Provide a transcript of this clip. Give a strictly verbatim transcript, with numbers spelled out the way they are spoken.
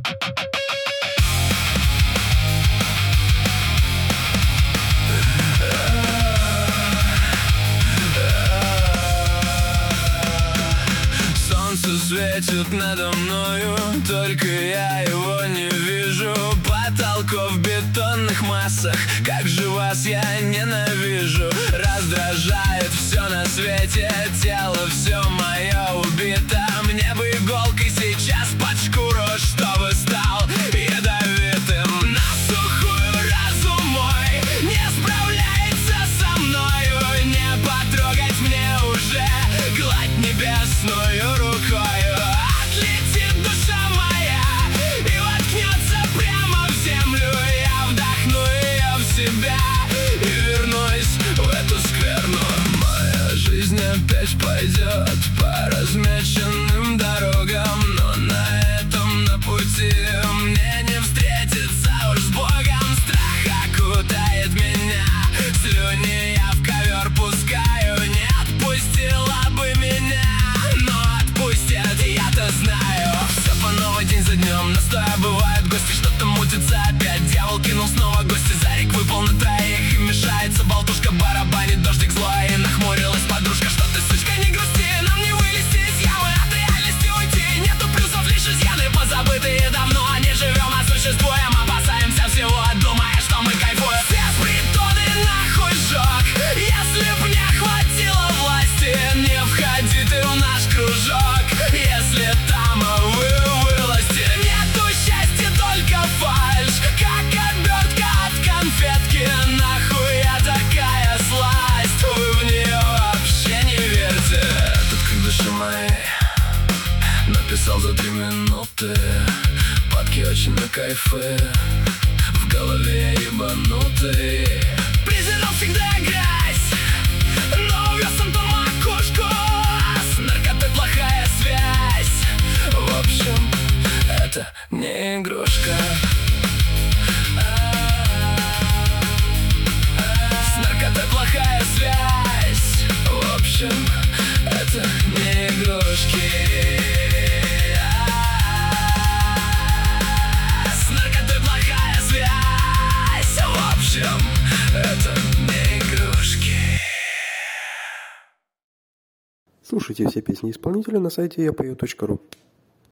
Светит надо мною, только я его не вижу. Потолков в бетонных массах, как же вас я ненавижу. Раздражает все на свете, тело все мое убито. Мне бы иголкой сейчас под шкуру, чтобы стал ядовитым. На сухую разум мой не справляется со мною. Не потрогать мне уже гладь небесную рукой. Опять пойдет по размеченным дорогам, но на этом на пути мне не встретиться уж с Богом. Страх окутает меня, слюни я в ковер пускаю. Не отпустила бы меня, но отпустят, я-то знаю. Все по новой день за днем, настоя бывают гости, что-то мутится опять. Дьявол кинул снова гости, Зарик выпал на троих и мешается болтушка, барабанит дождик злой. И нахмурилась подружка, что ты, сучка, не грусти, нам не вылезти из ямы, от реальности уйти. Нету плюсов, лишь изъяны, позабытые давно. Не живем, а существуем, опасаемся всего, думая, что мы кайфуем. Все притоны нахуй сжег, если б не хватило власти. Не входи ты в наш кружок, если там вы вылазьте. Нету счастья, только фальшь, как обертка от конфетки. Нахуя такая сласть, вы в нее вообще не верьте. Этот как души мои написал за три минуты. Падки очень на кайфы, в голове я ебанутый. Презирал всегда грязь, но увез он по макушку. С наркотой плохая связь, в общем, это не игрушка. С наркотой плохая связь, в общем, это не игрушки. С наркотой плохая связь, в общем, это не игрушки. Слушайте все песни исполнителя на сайте я пою точка ру.